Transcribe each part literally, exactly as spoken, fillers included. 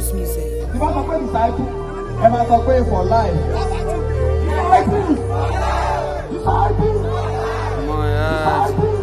house music. Tí bá sọ pé disciple, ẹ máa sọ pé for life. Disciple! Disciple! Disciple!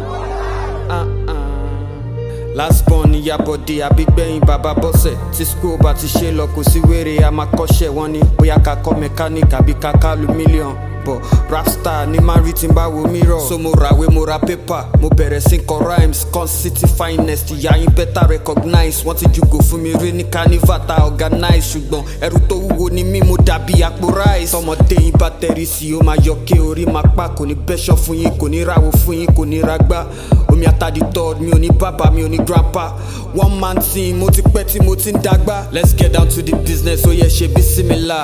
Last born ìyá bọ̀dé àbígbẹ̀yìn bàbá bọ́sẹ̀ tí school bá ti ṣe lọ kò sí wèrè a máa kọ́ṣẹ́ wọn ní bóyá ká kọ́ mechanic àbí ká ká lu million but rapstar ní máa rí tí n bá wo mirror. So mo ràwé mo ra paper mo bẹ̀rẹ̀ sí kọ rhymes con city finest ìyá yín better recognize wọ́n ti jùgò fún mi rí ní carnival ta organize ṣùgbọ́n ẹrù tó wúwo ni mí mo dàbí àpò rice. ọmọdé yín bá tẹ̀rí sí ó máa yọ ké orí máa pa kò ní bẹ́ṣọ̀ fún yín kò ní ràwọ̀ fún yín kò ní ragbá omi àtàdí third mi ò ní bàbá mi ò ní grandpa one man team mo ti pẹ́ tí mo ti ń dàgbà. Let's get down to the business ó yẹ ṣe bí similar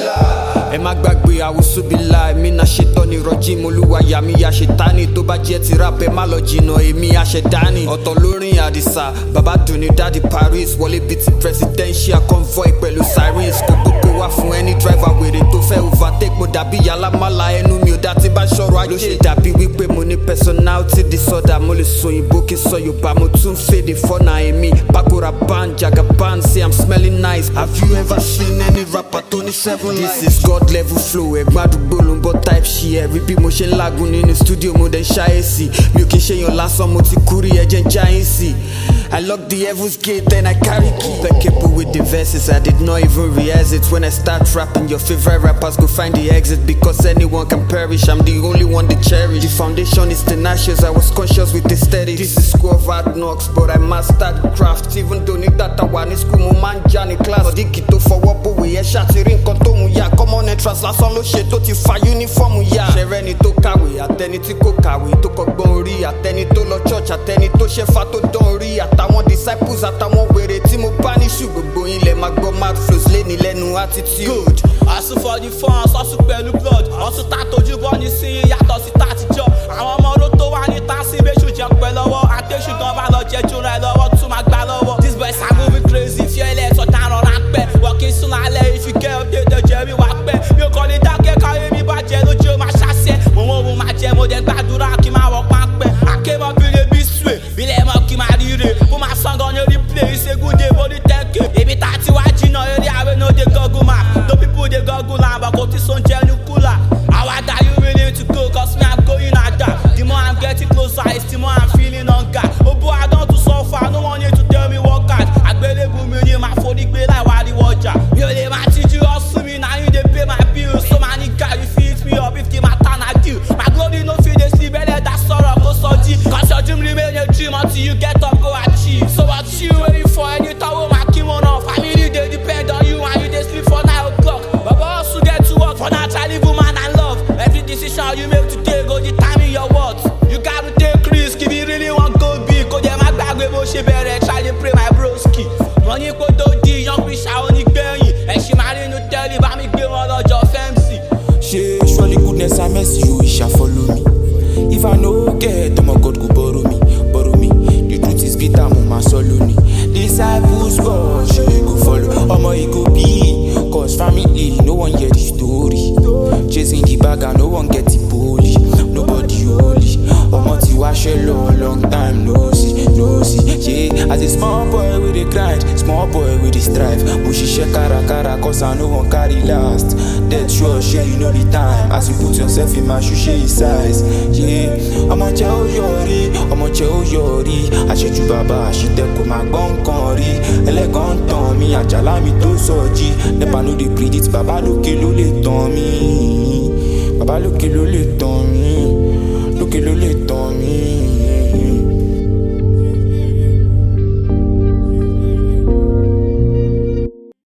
ẹ má gbàgbé àwòsùbílà èmi náà ṣetán ní rọjí molúwa yàmi àṣetánì tó bá jẹ́ ti rap ẹ má lọ jìnnà èmi àṣẹdání ọ̀tọ̀ lórin àdìsá bàbá dùnní dáàdi Paris wọlé bíi ti presidential convoy pẹ̀lú sirens kò gbogbo wá fún ẹni driver wèrè tó fẹ́ overtake mo dàbí yàlámàlà ẹnu mi ò dá tí bá ṣọ̀rọ̀ ayé ló ṣe dàbí wípé mo ní personality disorder mo lè sọ òyìnbó kí n sọ Yorùbá mo tún fèdè fọ́nà èmi pakora band jagaban say I'm smelling nice. Have you ever seen any rapper tó ní seven lives? This is God level flow ẹ̀gbọ́n àdúgbò ló ń bọ́ type ṣe ẹ̀rí bí mo ṣe ń lágùn nínú studio mo dẹ̀ ń ṣáyé sí mi ò kí ń ṣèyàn lásán mo ti kúrí ẹ̀jẹ̀ ń jáyé sí. I lock the heavens gate then I carry key. Impeccable with the verses I did not even rehearse it. When I start rapping your favorite rappers go find the exit because anyone can perish I'm the only one they cherish. The foundation is tenacious I was conscious with aesthetics. This is school of hard knocks but I mastered craft even though ní data wà ní school mo máa ń já ní class. Ọ̀díkì tó fọwọ́ bòwe ẹ̀ ṣàtìrí nǹkan tó mú yá common entrance lásán ló ṣe tó ti fa uniform yá. Ṣẹ̀rẹ́ni tó kàwé àtẹni tí kò kàwé tó kọ́gbọ́n orí àtẹni tó lọ church àtẹni tó ṣẹ́fà tó dán orí àtàwọn disciples àtàwọn wèrè tí mo bá ní ṣù gbogbo yín lẹ máa gbọ́ mad flows léni lẹ́nu attitude. Good hustle for the fans hustle pẹ̀lú blood hustle tá tójú bọ́ ní sí yàtọ̀ sí tàtijọ́ àwọn ọmọ oró tó wà ní tásí méjì jẹ́ pẹ́ lọ́wọ́ àtẹ̀sù gan bá lọ jẹ́ jóná ẹ lọ́wọ́ tún máa gbá lọ́wọ́. These boys are moving crazy fi ẹlẹ́ ẹ̀tọ́ dáràn ráńpẹ́ wọ́n kì í sún lálẹ́ if you get updated jẹ́ mi wá pẹ́ mi ò kàn ní dákẹ́ káyé mi bàjẹ́ lójú ó máa ṣàṣẹ mo mọ̀ mo máa jẹ mo dẹ̀ gbàdúrà kí máa wọ pápẹ́ àkébọ̀ bí lè bí sùn bílẹ̀ mọ́ kí máa ríre mo máa sàn gan ní orí play ìṣègùdé body tẹ́kẹ̀ ibi tá a ti wá jìnnà eré àwẹ̀ ní òde gọ́gùn map no people dey gọ́gùn làbà kò tí sóun jẹ́ ní kúlà àwàdà you really to go cause me I'm going ada the more I'm getting closer it's the more I'm feeling hunger oh boy I don too suffer no one need to tell me work hard àgbélébù mi ní máa forí gbé láì wá rí wọjà mi ò lè máa tíjú ọ̀sùn mi na you dey pay my bills so many guys you fit me up if the matter na deal my glory no fit dey sleep ẹlẹ́ dá sọ̀rọ̀ kó sọjí cause your dream remain a dream until you get up go achieve so what you waiting for ẹni tọ́wọ́ máa kí wọn náà family dey depend on you and you dey sleep for nine o'clock baba hustle get to work for that child even man and love every decision you make today go determine your worth you gats take risk if you really wan go big kò jẹ́ má gbàgbé bó ṣe bẹ̀rẹ̀ try dey pray my broski wọ́n ní kó tó di yan fi ṣàwọn onígbẹ̀yìn ẹ̀sìn máa rí inú tẹ́lẹ̀ bá mi gbé wọn lọ́jọ́ fẹ́ǹsì. ṣé surely goodness and mercy you shall follow me if I no get ọmọ God go borrow me borrow me the truth is bitter mo ma sọ lónìí disciples God ṣe go follow ọmọ e go be cause family no one hear the story chasing the bag and no one get the bully nobody holy ọmọ tí wá ṣe lọ long time no see no see yeah. As a small boy we dey grind small boy we dey strive mo ṣiṣẹ́ kárakára cause I no wan carry last death sure ṣe you know the time as you put yourself in my shoe ṣe you size yeah. ọmọ jẹ́ ó yọrí ọmọ jẹ́ ó yọrí àṣejù bàbá àṣìtẹ́ kò máa gbọ́ nǹkan rí ẹlẹ́gàn ń tàn mí àjàlá mi tó sọjí nepa no dey predict bàbá lókè ló lè tàn mí bàbá lókè ló lè tàn mí lókè ló lè